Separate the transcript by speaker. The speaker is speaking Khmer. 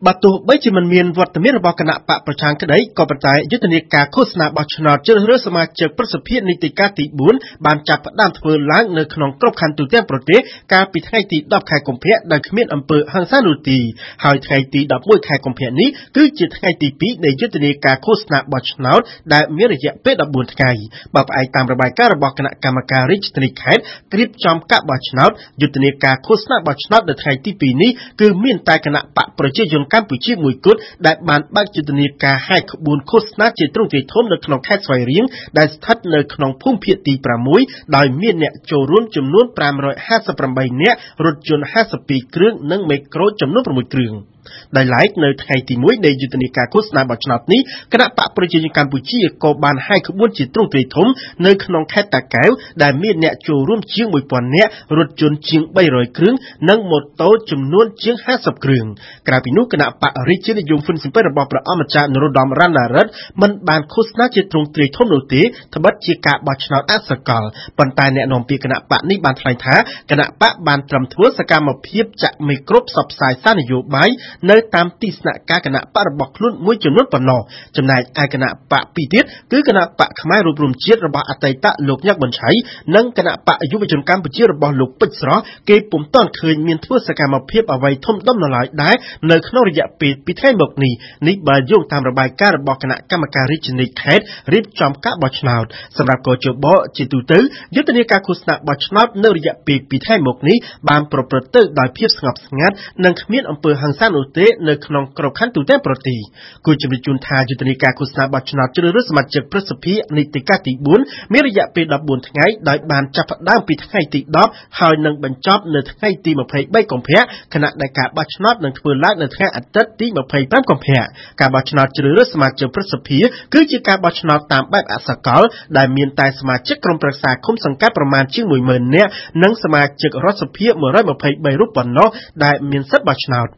Speaker 1: បាត់ទោះបីជាមិនមានវត្តមានរបស់គណៈបកប្រឆាំងក្តីក៏ប៉ុន្តែយុទ្ធនាការឃោសនាបោះឆ្នោតជ្រើសរើសសមាជិកប្រសិទ្ធភាពនីតិកាលទី4បានចាប់ផ្ដើមធ្វើឡើងនៅក្នុងគ្រប់ខណ្ឌទូទាំងប្រទេសកាលពីថ្ងៃទី10ខែកុម្ភៈដោយគ្មានអំពើហិង្សានោះទេហើយថ្ងៃទី11ខែកុម្ភៈនេះគឺជាថ្ងៃទី2នៃយុទ្ធនាការឃោសនាបោះឆ្នោតដែលមានរយៈពេល14ថ្ងៃបើផ្អែកតាមរបាយការណ៍របស់គណៈកម្មការរាជធានីខេត្តរៀបចំការបោះឆ្នោតយុទ្ធនាការឃោសនាបោះឆ្នោតនៅថ្ងៃទី2នេះគឺមានតែគណៈបកប្រជាជនកម្ពុជាមួយគត់ដែលបានបើកយុទ្ធនាការហែកក្បួនឃោសនាជាទ្រង់ទ្រាយធំនៅក្នុងខេត្តស្វាយរៀងដែលស្ថិតនៅក្នុងភូមិភាគទី6ដោយមានអ្នកចូលរួមចំនួន558នាក់រថយន្ត52គ្រឿងនិងមេក្រូចំនួន6គ្រឿងដោយឡែកនៅថ្ងៃទី1នៃយុទ្ធនាការឃោសនាបោះឆ្នោតនេះគណៈបកប្រជាជនកម្ពុជាក៏បានហែកក្បួនជាទ្រង់ទ្រាយធំនៅក្នុងខេត្តតាកែវដែលមានអ្នកចូលរួមជាង1000នាក់រថយន្តជាង300គ្រឿងនិងម៉ូតូចំនួនជាង50គ្រឿងក្រៅពីនោះគណៈបករាជានិយមហ៊ុនស៊ិនប៉ិនរបស់ព្រះអង្គម្ចាស់នរោត្តមរណរដ្ឋមិនបានឃោសនាជាទ្រង់ទ្រាយធំនោះទេត្បិតជាការបោះឆ្នោតអសកលប៉ុន្តែអ្នកនាំពាក្យគណៈបកនេះបានថ្លែងថាគណៈបកបានត្រឹមធ្វើសកម្មភាពចាក់មេក្រូផ្សព្វផ្សាយសារនយោបាយនៅតាមទីស្នាក់ការគណៈបករបស់ខ្លួនមួយចំនួនប៉ុណ្ណោះចំណែកឯគណៈបកពីរទៀតគឺគណៈបកខ្មែររួបរวมជាតិរបស់អតីតលោកញឹកប៊ុនឆៃនិងគណៈបកយុវជនកម្ពុជារបស់លោកពេជ្រស្រស់គេពុំទាន់ឃើញមានធ្វើសកម្មភាពអ្វីធំដុំនៅឡើយដែរនៅក្នុងរយៈពេល2ថ្ងៃមកនេះបើយោងតាមរបាយការណ៍របស់គណៈកម្មការរាជធានីខេត្តរៀបចំការបោះឆ្នោតសម្រាប់កោជបជាទូទៅយុទ្ធនាការឃោសនាបោះឆ្នោតនៅរយៈពេល2ថ្ងៃមកនេះបានប្រព្រឹត្តទៅដោយភាពស្ងប់ស្ងាត់និងគ្មានអំពើហិង្សានោះទេនៅក្នុងគ្រប់ខណ្ឌទូទាំងប្រទេសគូជំរាបជូនថាយុទ្ធនាការឃោសនាបោះឆ្នោតជ្រើសរើសសមាជិកប្រសិទ្ធភាពនីតិកាលទី4មានរយៈពេល14ថ្ងៃដោយបានចាប់ផ្ដើមពីថ្ងៃទី10ហើយនឹងបញ្ចប់នៅថ្ងៃទី23កុម្ភៈខណៈដែលការបោះឆ្នោតនឹងធ្វើឡើងនៅថ្ងៃអាទិត្យទី25កុម្ភៈការបោះឆ្នោតជ្រើសរើសសមាជិកប្រសិទ្ធភាពគឺជាការបោះឆ្នោតតាមបែបអសកលដែលមានតែសមាជិកក្រុមប្រឹក្សាឃុំសង្កាត់ប្រមាណជាង 10000 នាក់និងសមាជិករដ្ឋសភា123រូបប៉ុណ្ណោះដែលមានសិទ្ធិបោះឆ្នោត